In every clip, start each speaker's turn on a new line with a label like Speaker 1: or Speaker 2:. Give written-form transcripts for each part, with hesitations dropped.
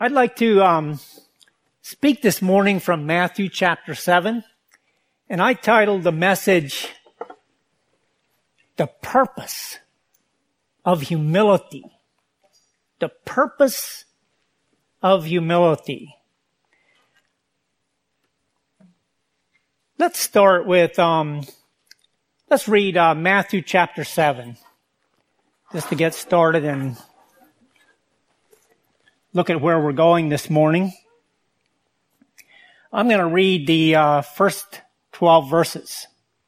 Speaker 1: I'd like to speak this morning from Matthew chapter 7, and I titled the message, The Purpose of Humility. The Purpose of Humility. Let's start with, let's read Matthew chapter 7, just to get started and look at where we're going this morning. I'm going to read the first 12 verses.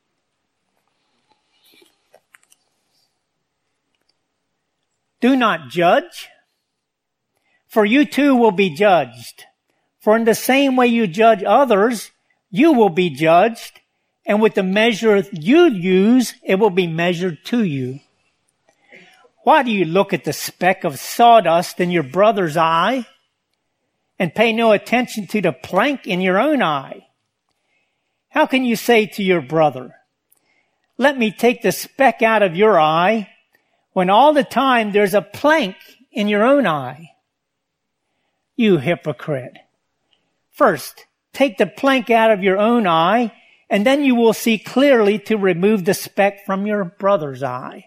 Speaker 1: Do not judge, for you too will be judged. For in the same way you judge others, you will be judged, and with the measure you use, it will be measured to you. Why do you look at the speck of sawdust in your brother's eye and pay no attention to the plank in your own eye? How can you say to your brother, let me take the speck out of your eye, when all the time there's a plank in your own eye? You hypocrite. First, take the plank out of your own eye, and then you will see clearly to remove the speck from your brother's eye.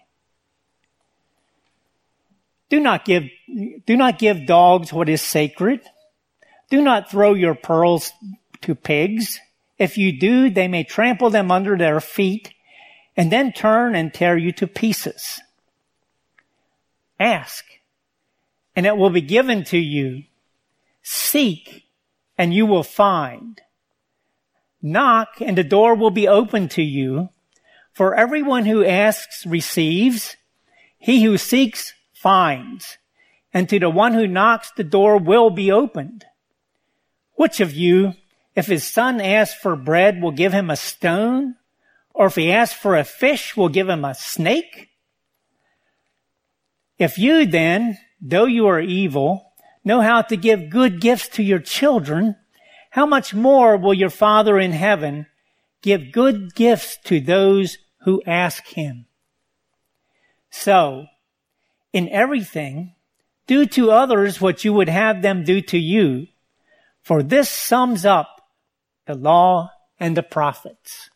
Speaker 1: Do not give dogs what is sacred. Do not throw your pearls to pigs. If you do, they may trample them under their feet and then turn and tear you to pieces. Ask, and it will be given to you. Seek, and you will find. Knock, and the door will be opened to you. For everyone who asks receives. He who seeks finds, and to the one who knocks the door will be opened. Which of you, if his son asks for bread, will give him a stone? Or if he asks for a fish, will give him a snake? If you then, though you are evil, know how to give good gifts to your children, how much more will your Father in heaven give good gifts to those who ask him? So, in everything, do to others what you would have them do to you, for this sums up the law and the prophets.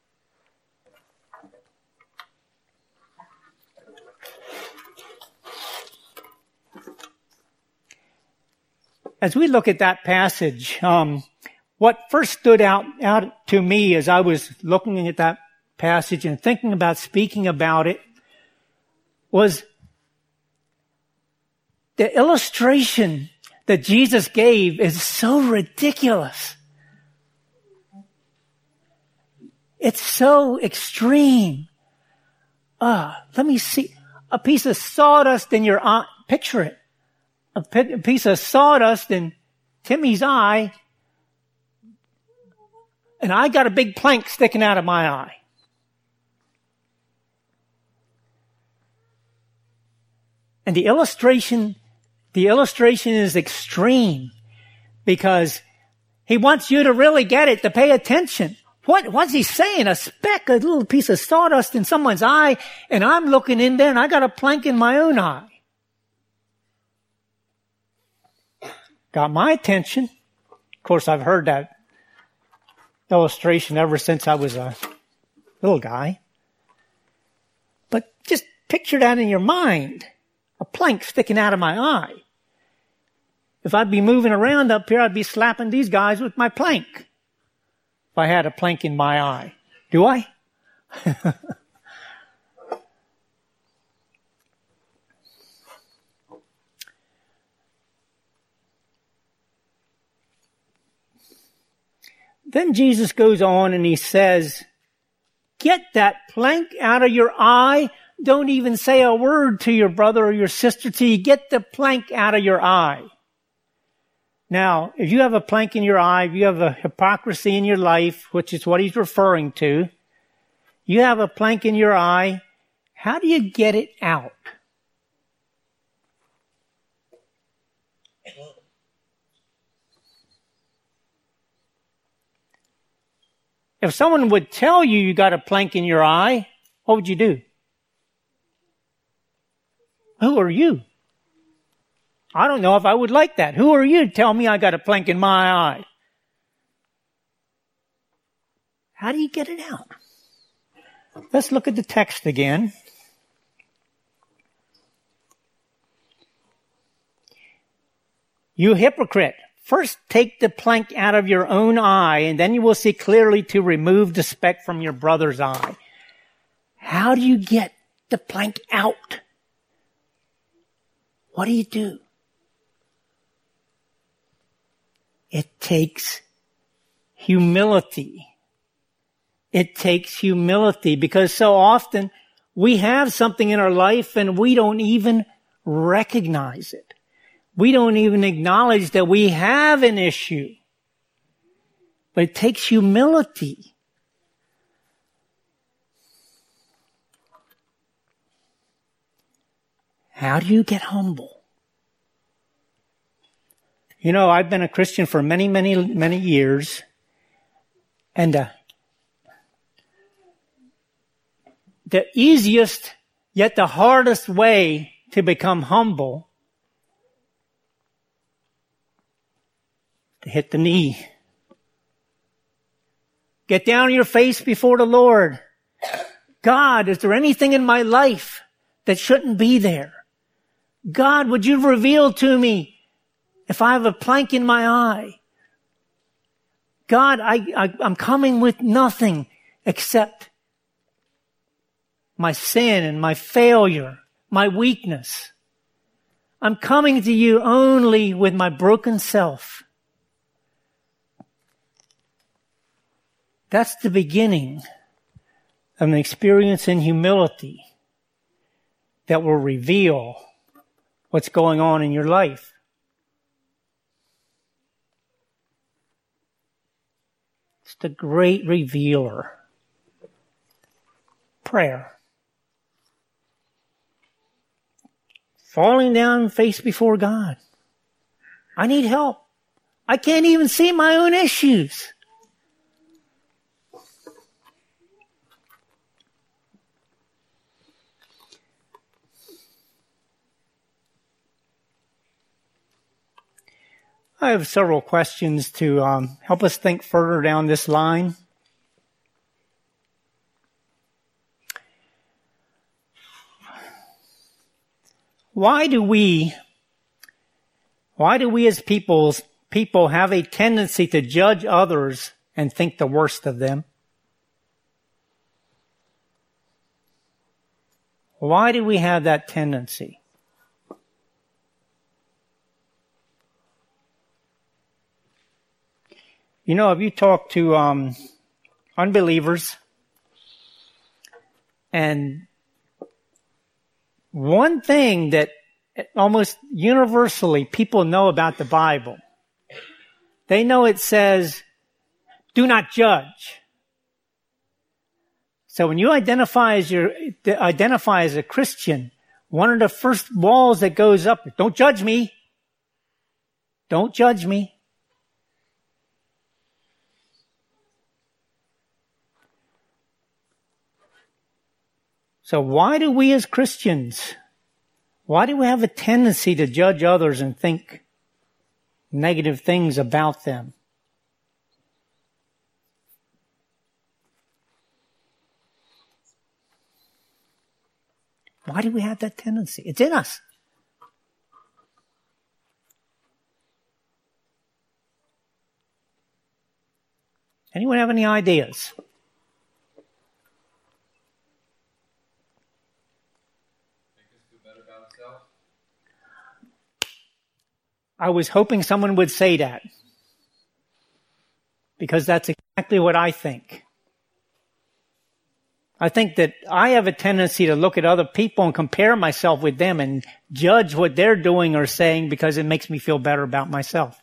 Speaker 1: As we look at that passage, what first stood out to me as I was looking at that passage and thinking about speaking about it was the illustration that Jesus gave is so ridiculous. It's so extreme. Let me see. A piece of sawdust in your eye. Picture it. A piece of sawdust in Timmy's eye, and I got a big plank sticking out of my eye. And the illustration is extreme because he wants you to really get it, to pay attention. What's he saying? A speck, a little piece of sawdust in someone's eye, and I'm looking in there and I got a plank in my own eye. Got my attention. Of course, I've heard that illustration ever since I was a little guy. But just picture that in your mind. A plank sticking out of my eye. If I'd be moving around up here, I'd be slapping these guys with my plank. If I had a plank in my eye. Do I? Then Jesus goes on and he says, get that plank out of your eye. Don't even say a word to your brother or your sister till you get the plank out of your eye. Now, if you have a plank in your eye, if you have a hypocrisy in your life, which is what he's referring to, you have a plank in your eye, how do you get it out? If someone would tell you you got a plank in your eye, what would you do? Who are you? I don't know if I would like that. Who are you to tell me I got a plank in my eye? How do you get it out? Let's look at the text again. You hypocrite, first take the plank out of your own eye, and then you will see clearly to remove the speck from your brother's eye. How do you get the plank out? What do you do? It takes humility. It takes humility, because so often we have something in our life and we don't even recognize it. We don't even acknowledge that we have an issue. But it takes humility. How do you get humble? You know, I've been a Christian for many, many, many years. And the easiest, yet the hardest way to become humble, to hit the knee. Get down on your face before the Lord. God, is there anything in my life that shouldn't be there? God, would you reveal to me if I have a plank in my eye? God, I'm coming with nothing except my sin and my failure, my weakness. I'm coming to you only with my broken self. That's the beginning of an experience in humility that will reveal what's going on in your life. It's the great revealer. Prayer. Falling down face before God. I need help. I can't even see my own issues. I have several questions to help us think further down this line. Why do we as people have a tendency to judge others and think the worst of them? Why do we have that tendency? You know, if you talk to unbelievers, and one thing that almost universally people know about the Bible, they know it says, do not judge. So when you identify as a Christian, one of the first walls that goes up is, don't judge me. Don't judge me. So why do we as Christians, why do we have a tendency to judge others and think negative things about them? Why do we have that tendency? It's in us. Anyone have any ideas? I was hoping someone would say that, because that's exactly what I think. I think that I have a tendency to look at other people and compare myself with them and judge what they're doing or saying because it makes me feel better about myself.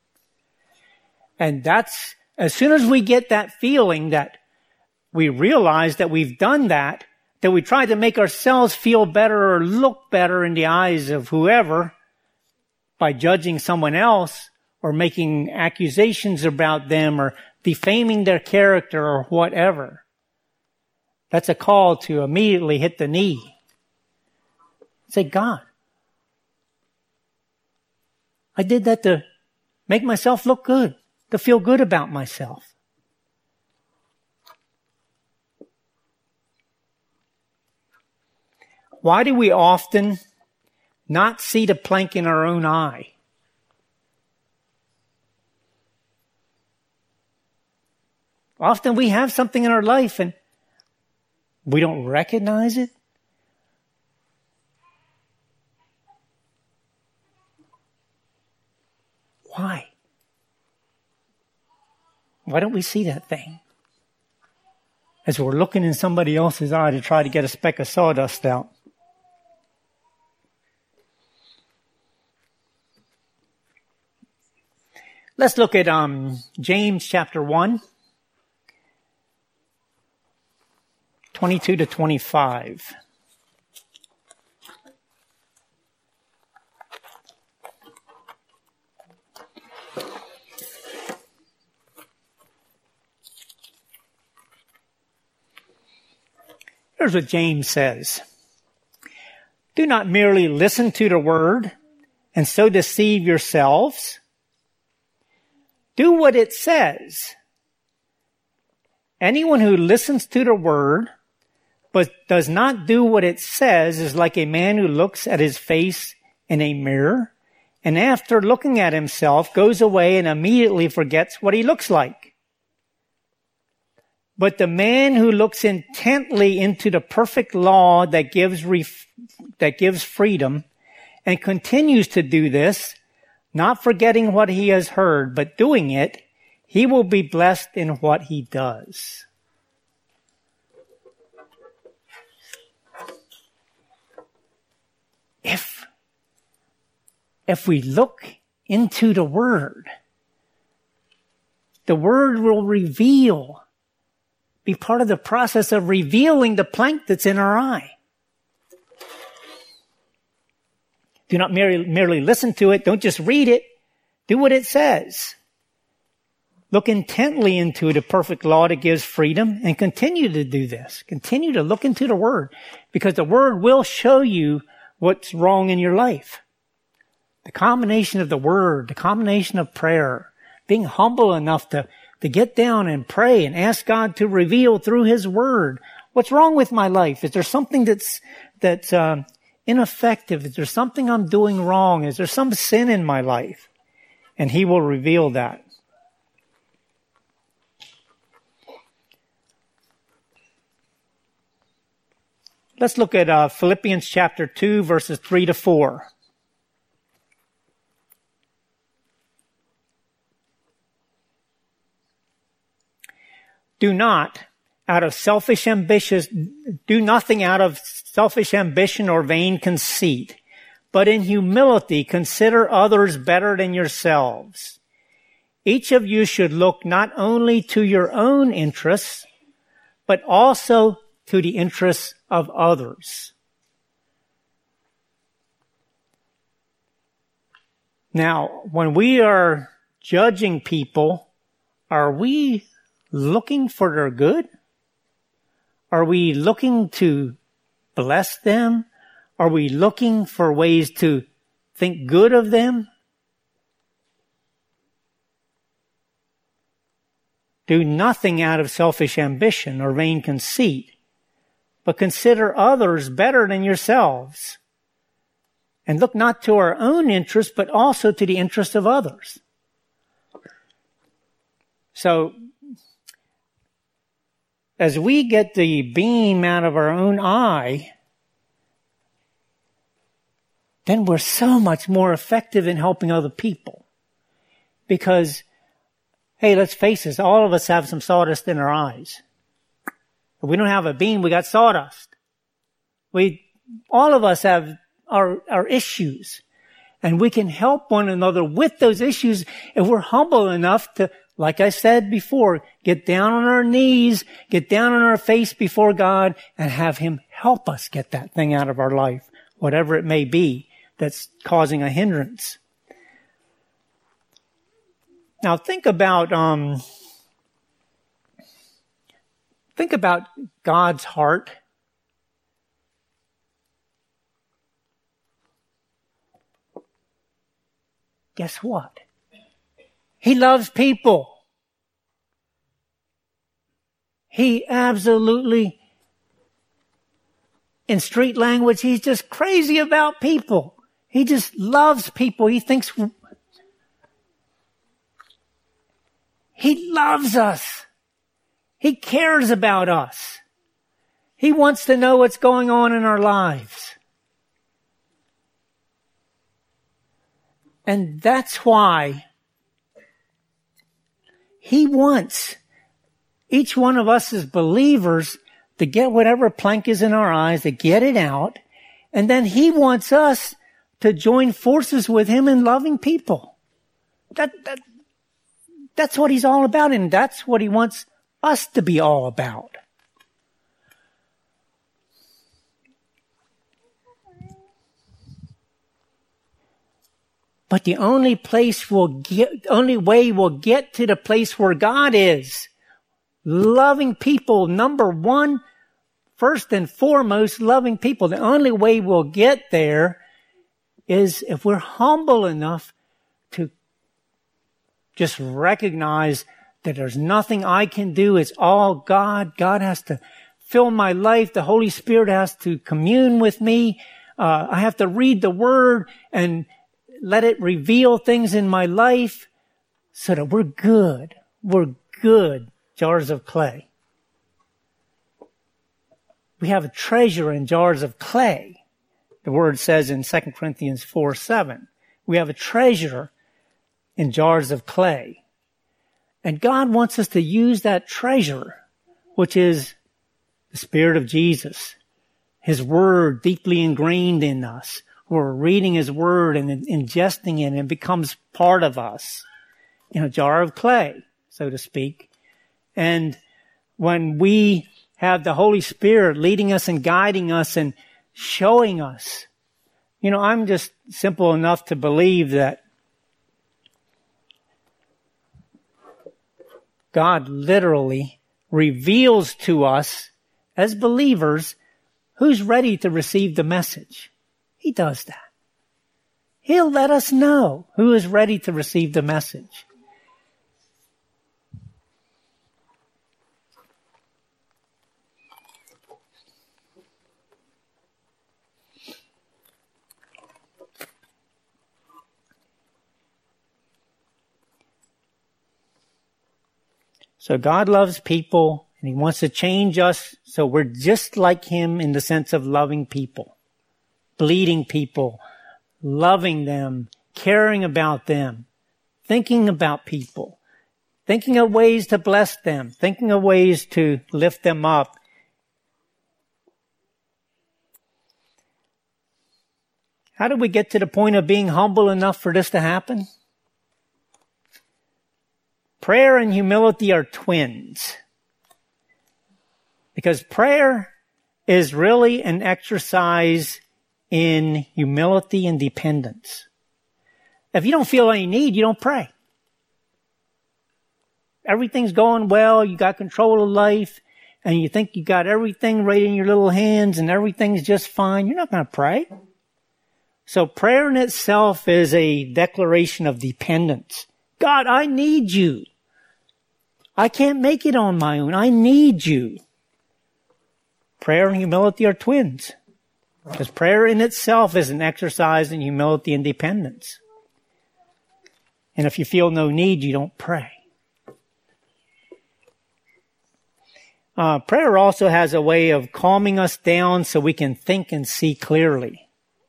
Speaker 1: And that's, as soon as we get that feeling that we realize that we've done that we try to make ourselves feel better or look better in the eyes of whoever, by judging someone else or making accusations about them or defaming their character or whatever. That's a call to immediately hit the knee. Say, God, I did that to make myself look good, to feel good about myself. Why do we often not see the plank in our own eye? Often we have something in our life and we don't recognize it. Why? Why don't we see that thing? As we're looking in somebody else's eye to try to get a speck of sawdust out. Let's look at James chapter 1, 22 to 25. Here's what James says. Do not merely listen to the word and so deceive yourselves. Do what it says. Anyone who listens to the word but does not do what it says is like a man who looks at his face in a mirror and after looking at himself goes away and immediately forgets what he looks like. But the man who looks intently into the perfect law that gives freedom and continues to do this, not forgetting what he has heard, but doing it, he will be blessed in what he does. If we look into the Word will reveal, be part of the process of revealing the plank that's in our eye. Do not merely listen to it. Don't just read it. Do what it says. Look intently into the perfect law that gives freedom and continue to do this. Continue to look into the Word because the Word will show you what's wrong in your life. The combination of the Word, the combination of prayer, being humble enough to get down and pray and ask God to reveal through His Word what's wrong with my life. Is there something that's ineffective? Is there something I'm doing wrong? Is there some sin in my life? And He will reveal that. Let's look at Philippians chapter 2, verses 3 to 4. Do nothing out of selfish ambition or vain conceit, but in humility consider others better than yourselves. Each of you should look not only to your own interests, but also to the interests of others. Now, when we are judging people, are we looking for their good? Are we looking to bless them? Are we looking for ways to think good of them? Do nothing out of selfish ambition or vain conceit, but consider others better than yourselves. And look not to our own interests, but also to the interests of others. So, as we get the beam out of our own eye, then we're so much more effective in helping other people. Because, hey, let's face it, all of us have some sawdust in our eyes. If we don't have a beam, we got sawdust. All of us have our issues. And we can help one another with those issues if we're humble enough to, like I said before, get down on our knees, get down on our face before God, and have Him help us get that thing out of our life, whatever it may be that's causing a hindrance. Now think about God's heart. guess what? He loves people. He absolutely, in street language, he's just crazy about people. He just loves people. He thinks he loves us. He cares about us. He wants to know what's going on in our lives. And that's why he wants each one of us as believers to get whatever plank is in our eyes, to get it out. And then he wants us to join forces with him in loving people. That's what he's all about, and that's what he wants us to be all about. But the only way we'll get to the place where God is, loving people, number one, first and foremost, loving people. The only way we'll get there is if we're humble enough to just recognize that there's nothing I can do. It's all God. God has to fill my life. The Holy Spirit has to commune with me. I have to read the Word and let it reveal things in my life so that we're good. We're good jars of clay. We have a treasure in jars of clay. The Word says in 2 Corinthians 4:7. We have a treasure in jars of clay. And God wants us to use that treasure, which is the Spirit of Jesus, His Word deeply ingrained in us. We're reading His Word and ingesting it, and it becomes part of us in a jar of clay, so to speak. And when we have the Holy Spirit leading us and guiding us and showing us, I'm just simple enough to believe that God literally reveals to us as believers who's ready to receive the message. He does that. He'll let us know who is ready to receive the message. So God loves people, and He wants to change us so we're just like Him in the sense of loving people, bleeding people, loving them, caring about them, thinking about people, thinking of ways to bless them, thinking of ways to lift them up. How do we get to the point of being humble enough for this to happen? Prayer and humility are twins. Because prayer is really an exercise in humility and dependence. If you don't feel any need, you don't pray. Everything's going well, you got control of life, and you think you got everything right in your little hands and everything's just fine, you're not going to pray. So prayer in itself is a declaration of dependence. God, I need you. I can't make it on my own. I need you. Prayer and humility are twins. Because prayer in itself is an exercise in humility and dependence. And if you feel no need, you don't pray. Prayer also has a way of calming us down so we can think and see clearly.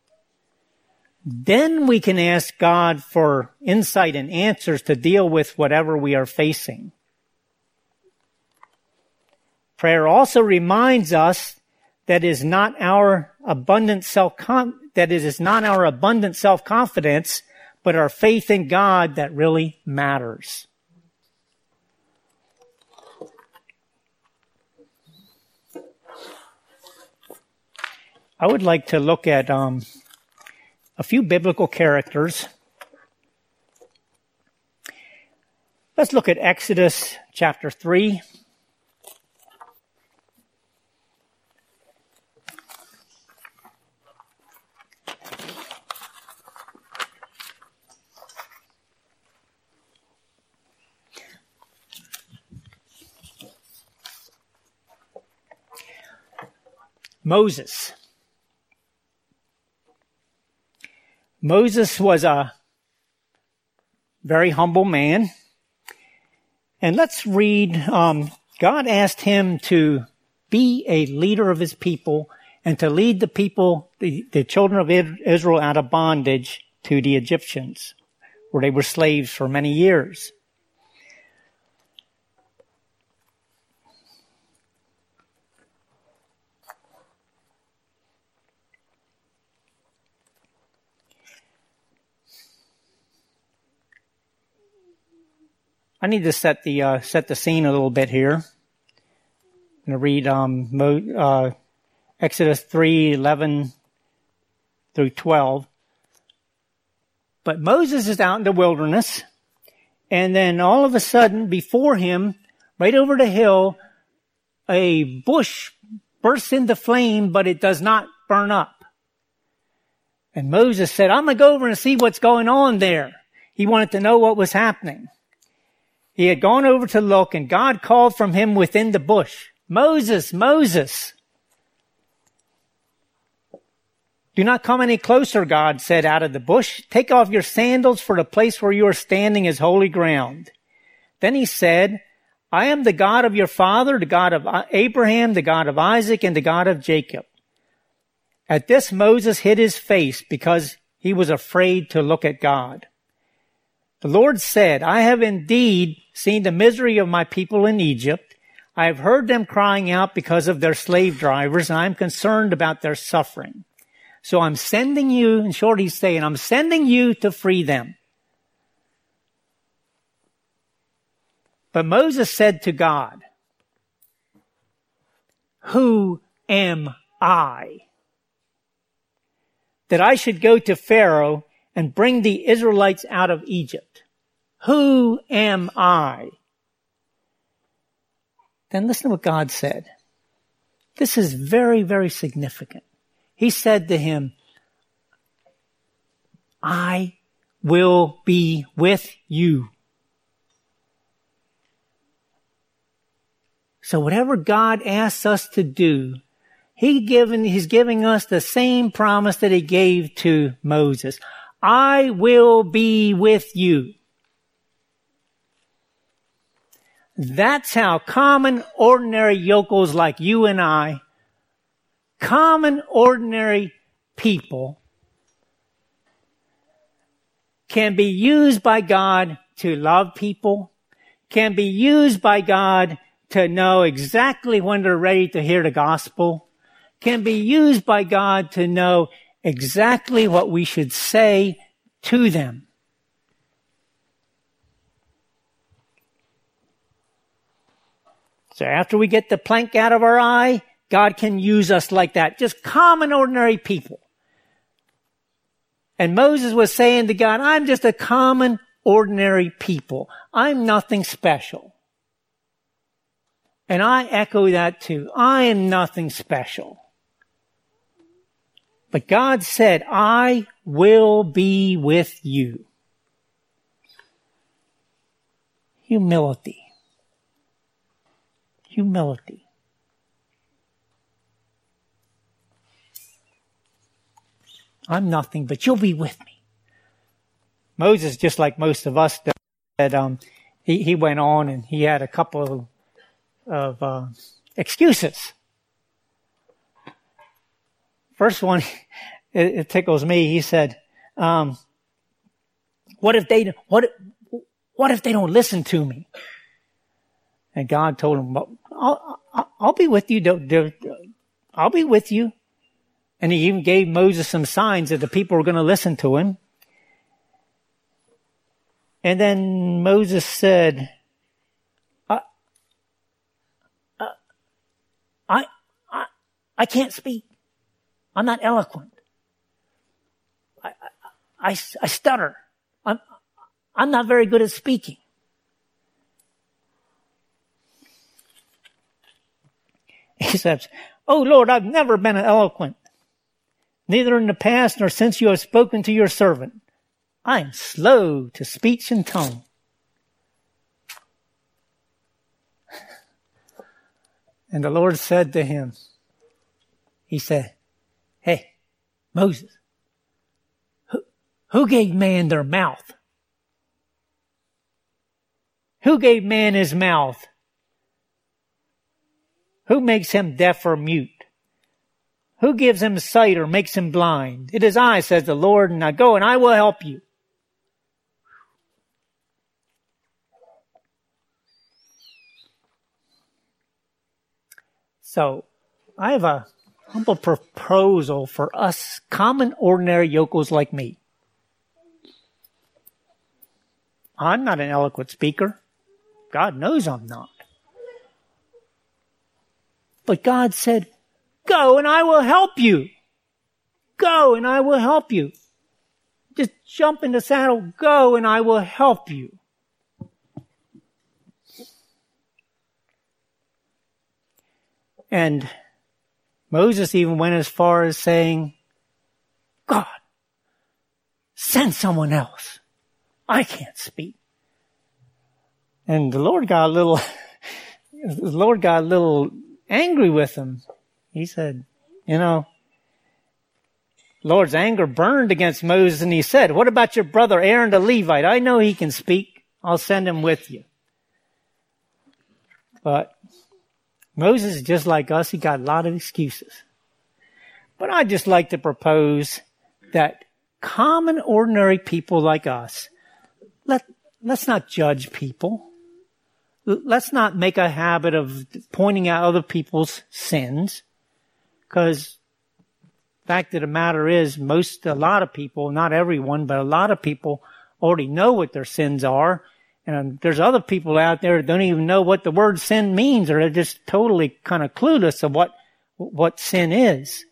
Speaker 1: Then we can ask God for insight and answers to deal with whatever we are facing. Prayer also reminds us that it is not our abundant self-confidence, but our faith in God that really matters. I would like to look at a few biblical characters. Let's look at Exodus chapter 3. Moses. Moses was a very humble man. And let's read, God asked him to be a leader of his people and to lead the people, the children of Israel, out of bondage to the Egyptians, where they were slaves for many years. I need to set the scene a little bit here. I'm going to read Exodus 3:11 through 12. But Moses is out in the wilderness, and then all of a sudden, before him, right over the hill, a bush bursts into flame, but it does not burn up. And Moses said, I'm going to go over and see what's going on there. He wanted to know what was happening. He had gone over to look, and God called from him within the bush, Moses, Moses. Do not come any closer, God said out of the bush. Take off your sandals, for the place where you are standing is holy ground. Then he said, I am the God of your father, the God of Abraham, the God of Isaac, and the God of Jacob. At this, Moses hid his face because he was afraid to look at God. The Lord said, I have indeed seen the misery of my people in Egypt. I have heard them crying out because of their slave drivers, and I am concerned about their suffering. So I'm sending you, in short, he's saying, I'm sending you to free them. But Moses said to God, who am I, that I should go to Pharaoh and bring the Israelites out of Egypt? Who am I? Then listen to what God said. This is very, very significant. He said to him, I will be with you. So whatever God asks us to do, He's giving us the same promise that he gave to Moses. I will be with you. That's how common, ordinary yokels like you and I, common, ordinary people, can be used by God to love people, can be used by God to know exactly when they're ready to hear the gospel, can be used by God to know exactly what we should say to them. So after we get the plank out of our eye, God can use us like that. Just common, ordinary people. And Moses was saying to God, I'm just a common, ordinary people. I'm nothing special. And I echo that too. I am nothing special. But God said, I will be with you. Humility. Humility. I'm nothing, but you'll be with me. Moses, just like most of us, he went on and he had a couple of excuses. First one, it tickles me. He said, what if they don't listen to me? And God told him, I'll be with you. I'll be with you. And he even gave Moses some signs that the people were going to listen to him. And then Moses said, I can't speak. I'm not eloquent. I stutter. I'm not very good at speaking. He says, oh Lord, I've never been eloquent, neither in the past nor since you have spoken to your servant. I am slow to speech and tongue. And the Lord said to him, He said, hey, Moses, who gave man their mouth? Who gave man his mouth? Who makes him deaf or mute? Who gives him sight or makes him blind? It is I, says the Lord, and now go and I will help you. So, I have a humble proposal for us common, ordinary yokels like me. I'm not an eloquent speaker. God knows I'm not. But God said, go and I will help you. Go and I will help you. Just jump in the saddle, go and I will help you. And Moses even went as far as saying, God, send someone else. I can't speak. And the Lord got a little angry with him. He said, Lord's anger burned against Moses, and he said, what about your brother Aaron the Levite? I know he can speak. I'll send him with you. But Moses is just like us. He got a lot of excuses. But I'd just like to propose that common, ordinary people like us, let's not judge people. Let's not make a habit of pointing out other people's sins. Because the fact of the matter is, a lot of people, not everyone, but a lot of people already know what their sins are. And there's other people out there that don't even know what the word sin means, or they're just totally kind of clueless of what sin is.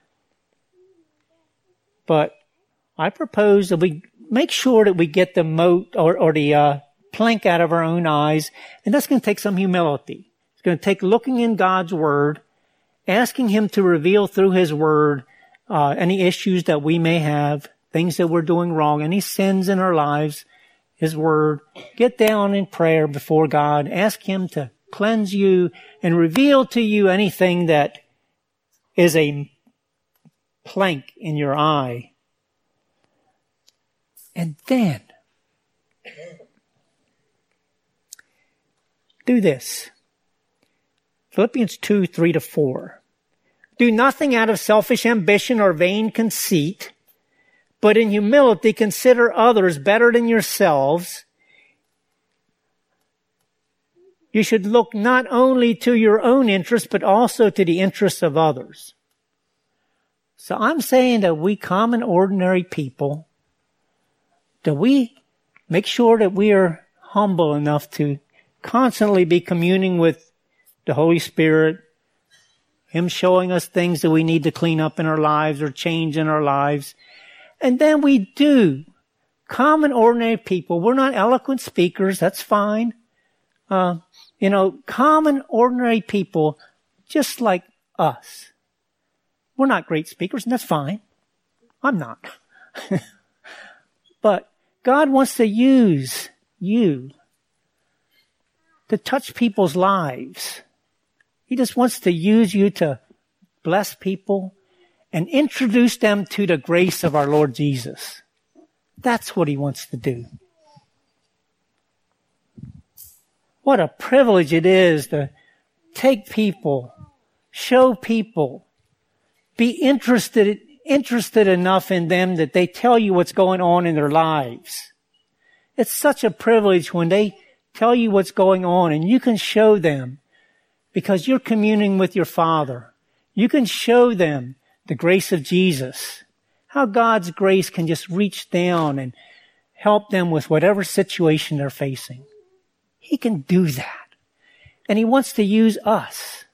Speaker 1: But I propose that we make sure that we get the mote or the plank out of our own eyes, and that's going to take some humility. It's going to take looking in God's Word, asking Him to reveal through His Word any issues that we may have, things that we're doing wrong, any sins in our lives, His Word. Get down in prayer before God. Ask Him to cleanse you and reveal to you anything that is a plank in your eye. And then do this. Philippians 2, 3-4. Do nothing out of selfish ambition or vain conceit, but in humility consider others better than yourselves. You should look not only to your own interests, but also to the interests of others. So I'm saying that we common, ordinary people, that we make sure that we are humble enough to constantly be communing with the Holy Spirit, Him showing us things that we need to clean up in our lives or change in our lives. And then we do. Common, ordinary people. We're not eloquent speakers. That's fine. Common, ordinary people just like us. We're not great speakers, and that's fine. I'm not. But God wants to use you to touch people's lives. He just wants to use you to bless people and introduce them to the grace of our Lord Jesus. That's what He wants to do. What a privilege it is to take people, show people, be interested enough in them that they tell you what's going on in their lives. It's such a privilege when they tell you what's going on and you can show them because you're communing with your Father. You can show them the grace of Jesus, how God's grace can just reach down and help them with whatever situation they're facing. He can do that. And He wants to use us.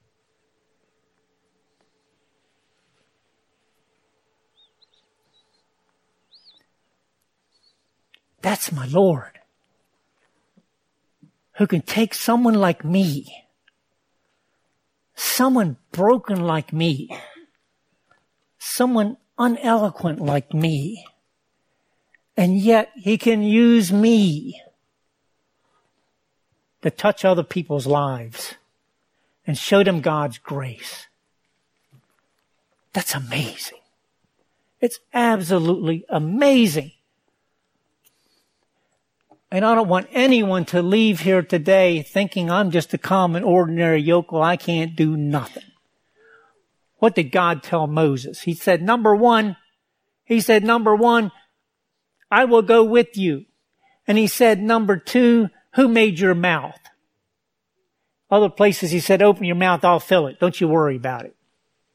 Speaker 1: That's my Lord, who can take someone like me, someone broken like me, someone uneloquent like me, and yet He can use me to touch other people's lives and show them God's grace. That's amazing. It's absolutely amazing. And I don't want anyone to leave here today thinking I'm just a common, ordinary yokel. I can't do nothing. What did God tell Moses? He said, number one, I will go with you. And he said, number two, who made your mouth? Other places he said, open your mouth, I'll fill it. Don't you worry about it.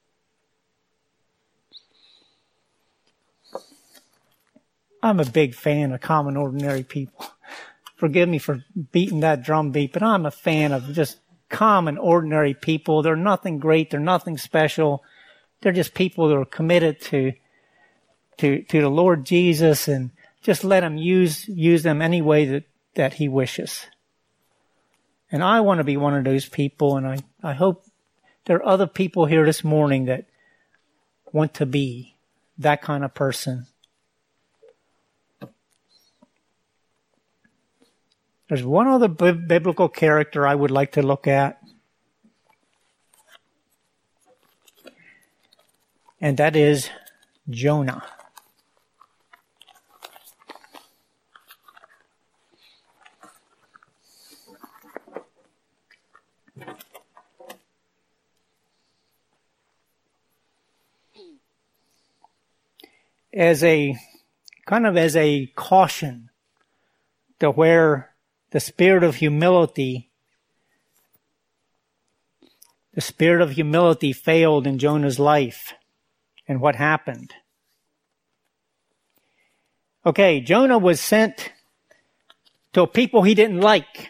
Speaker 1: I'm a big fan of common, ordinary people. Forgive me for beating that drum beat, but I'm a fan of just common, ordinary people. They're nothing great. They're nothing special. They're just people that are committed to the Lord Jesus, and just let him use them any way that he wishes. And I want to be one of those people, and I hope there are other people here this morning that want to be that kind of person. There's one other biblical character I would like to look at. And that is Jonah. As a caution to where the spirit of humility failed in Jonah's life. And what happened? Okay, Jonah was sent to a people he didn't like.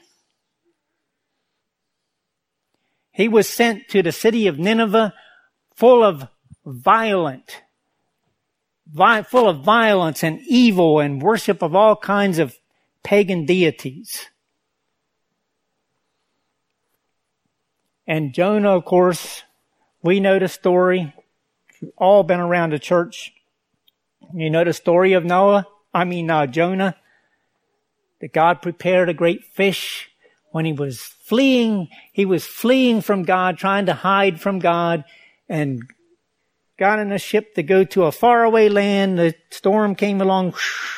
Speaker 1: He was sent to the city of Nineveh full of violence and evil and worship of all kinds of pagan deities. And Jonah, of course, we know the story. We've all been around the church. You know the story of Jonah. That God prepared a great fish when he was fleeing. He was fleeing from God, trying to hide from God, and got in a ship to go to a faraway land. The storm came along,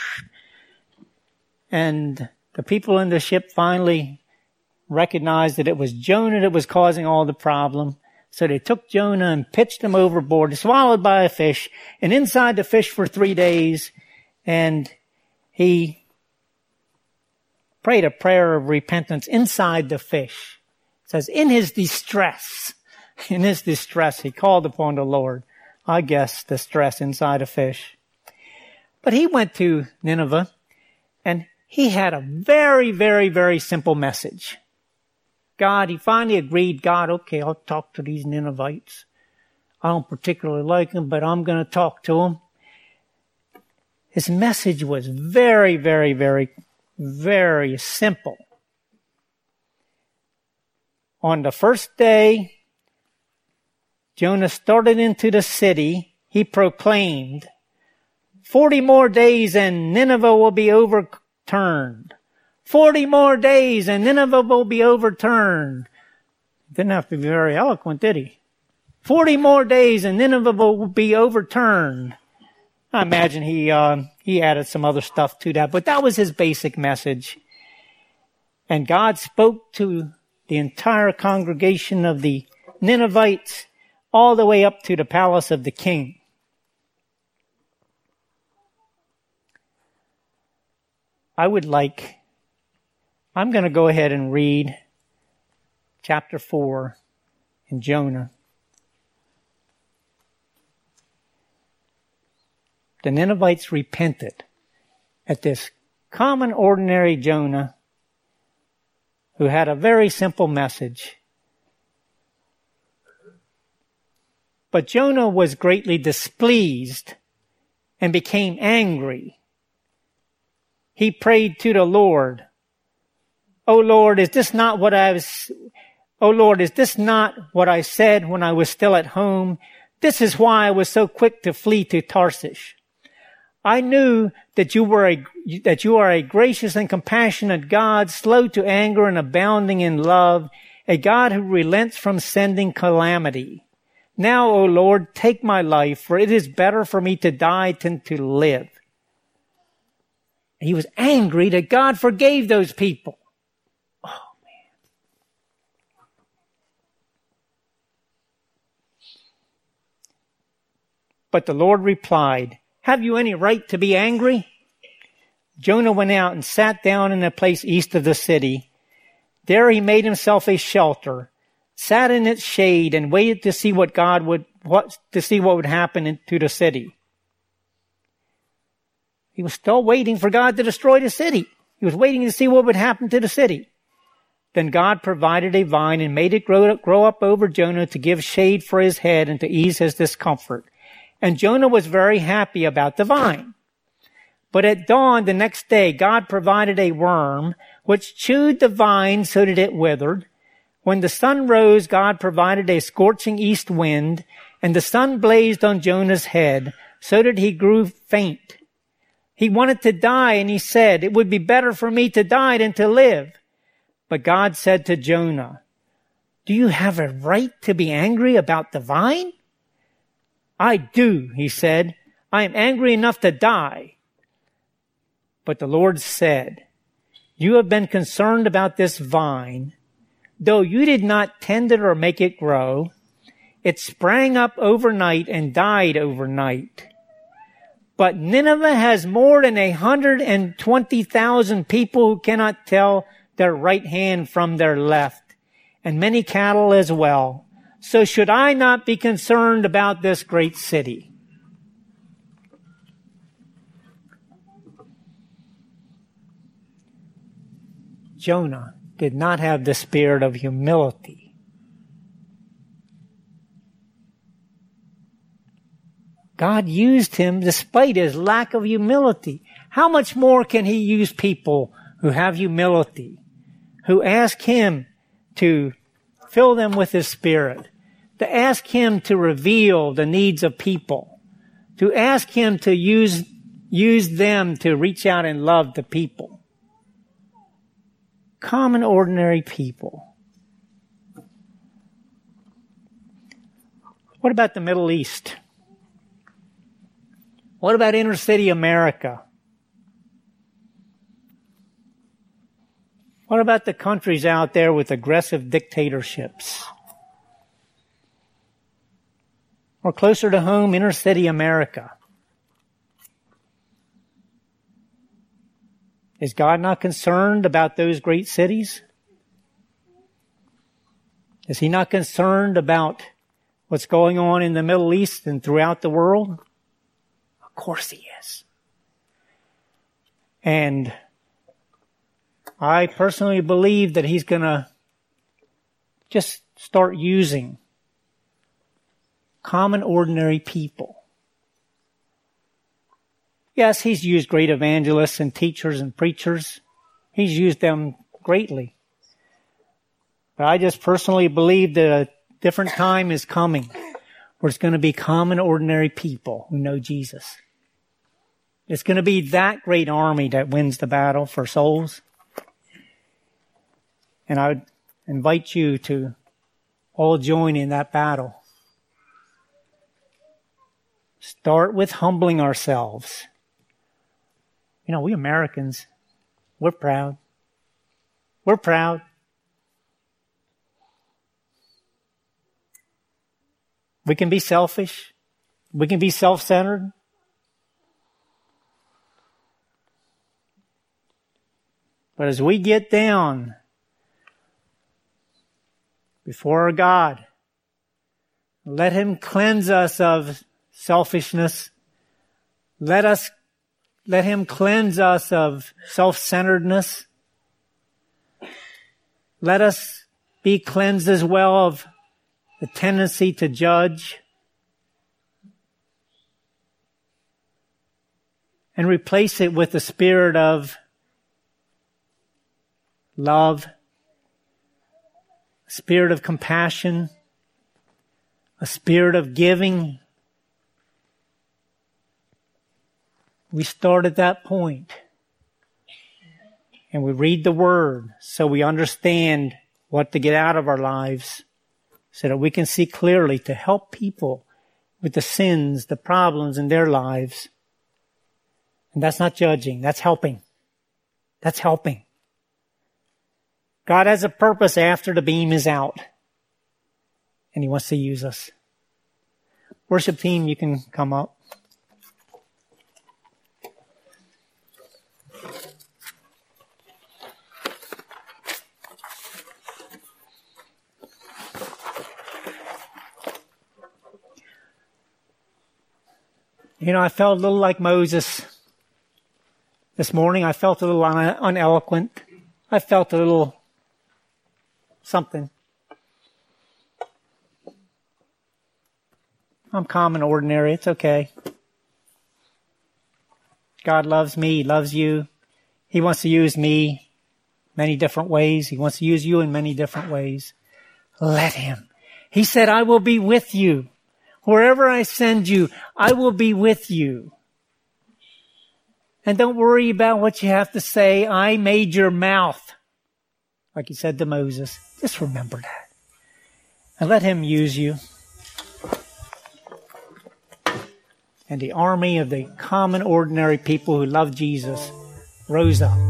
Speaker 1: and the people in the ship finally recognized that it was Jonah that was causing all the problem. So they took Jonah and pitched him overboard, swallowed by a fish, and inside the fish for 3 days. And he prayed a prayer of repentance inside the fish. It says, in his distress, he called upon the Lord. I guess distress inside a fish. But he went to Nineveh, and he had a very, very, very simple message. He finally agreed, God, okay, I'll talk to these Ninevites. I don't particularly like them, but I'm going to talk to them. His message was very, very, very, very simple. On the first day, Jonah started into the city. He proclaimed, 40 more days and Nineveh will be overturned. 40 more days and Nineveh will be overturned. Didn't have to be very eloquent, did he? 40 more days and Nineveh will be overturned. I imagine he added some other stuff to that, but that was his basic message. And God spoke to the entire congregation of the Ninevites all the way up to the palace of the king. I'm going to go ahead and read chapter 4 in Jonah. The Ninevites repented at this common, ordinary Jonah who had a very simple message. But Jonah was greatly displeased and became angry. He prayed to the Lord, O Lord, is this not what I said when I was still at home? This is why I was so quick to flee to Tarshish. I knew that you are a gracious and compassionate God, slow to anger and abounding in love, a God who relents from sending calamity. Now, O Lord, take my life, for it is better for me to die than to live. He was angry that God forgave those people. Oh, man. But the Lord replied, have you any right to be angry? Jonah went out and sat down in a place east of the city. There he made himself a shelter, sat in its shade, and waited to see what would happen to the city. He was still waiting for God to destroy the city. He was waiting to see what would happen to the city. Then God provided a vine and made it grow up over Jonah to give shade for his head and to ease his discomfort. And Jonah was very happy about the vine. But at dawn the next day, God provided a worm which chewed the vine so that it withered. When the sun rose, God provided a scorching east wind, and the sun blazed on Jonah's head so that he grew faint. He wanted to die, and he said, it would be better for me to die than to live. But God said to Jonah, do you have a right to be angry about the vine? I do, he said. I am angry enough to die. But the Lord said, you have been concerned about this vine. Though you did not tend it or make it grow, it sprang up overnight and died overnight. But Nineveh has more than 120,000 people who cannot tell their right hand from their left, and many cattle as well. So should I not be concerned about this great city? Jonah did not have the spirit of humility. God used him despite his lack of humility. How much more can he use people who have humility, who ask him to fill them with his spirit, to ask him to reveal the needs of people, to ask him to use them to reach out and love the people? Common, ordinary people. What about the Middle East? What about inner city America? What about the countries out there with aggressive dictatorships? Or closer to home, inner city America? Is God not concerned about those great cities? Is he not concerned about what's going on in the Middle East and throughout the world? Of course he is. And I personally believe that he's going to just start using common, ordinary people. Yes, he's used great evangelists and teachers and preachers. He's used them greatly. But I just personally believe that a different time is coming where it's going to be common, ordinary people who know Jesus. It's going to be that great army that wins the battle for souls. And I would invite you to all join in that battle. Start with humbling ourselves. You know, we Americans, we're proud. We're proud. We can be selfish. We can be self-centered. But as we get down before our God, let him cleanse us of selfishness. Let him cleanse us of self-centeredness. Let us be cleansed as well of the tendency to judge. And replace it with the spirit of love, a spirit of compassion, a spirit of giving. We start at that point. And we read the Word so we understand what to get out of our lives. so that we can see clearly to help people with the sins, the problems in their lives. And that's not judging. That's helping. That's helping. God has a purpose after the beam is out. And He wants to use us. Worship team, you can come up. You know, I felt a little like Moses. This morning I felt a little uneloquent. I felt a little something. I'm calm and ordinary. It's okay. God loves me. He loves you. He wants to use me many different ways. He wants to use you in many different ways. Let Him. He said, I will be with you. Wherever I send you, I will be with you. And don't worry about what you have to say. I made your mouth. Like He said to Moses. Just remember that. And let Him use you. And the army of the common, ordinary people who love Jesus rose up.